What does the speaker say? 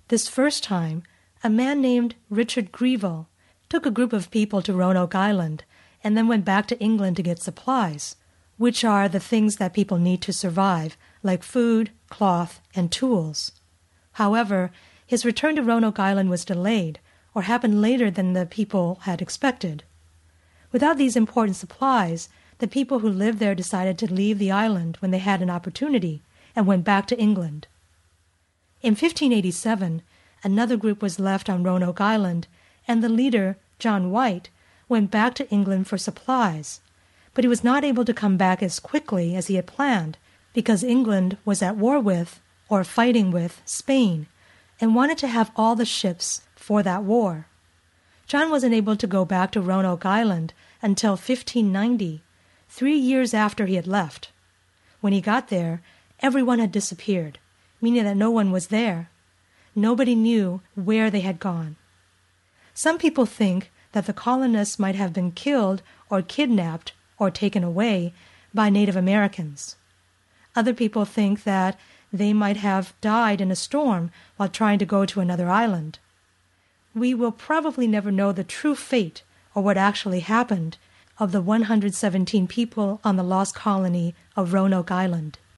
This first time, a man named Richard Greville took a group of people to Roanoke Island and then went back to England to get supplies, which are the things that people need to survive, like food, cloth, and tools. However, his return to Roanoke Island was delayed, or happened later than the people had expected. Without these important supplies, the people who lived there decided to leave the island when they had an opportunity and went back to England. In 1587, another group was left on Roanoke Island, and the leader, John White, went back to England for supplies, but he was not able to come back as quickly as he had planned because England was at war with, or fighting with, Spain, and wanted to have all the ships for that war. John wasn't able to go back to Roanoke Island until 1590, 3 years after he had left. When he got there, everyone had disappeared, meaning that no one was there. Nobody knew where they had gone. Some people think that the colonists might have been killed or kidnapped or taken away by Native Americans. Other people think that they might have died in a storm while trying to go to another island. We will probably never know the true fate or what actually happened of the 117 people on the lost colony of Roanoke Island.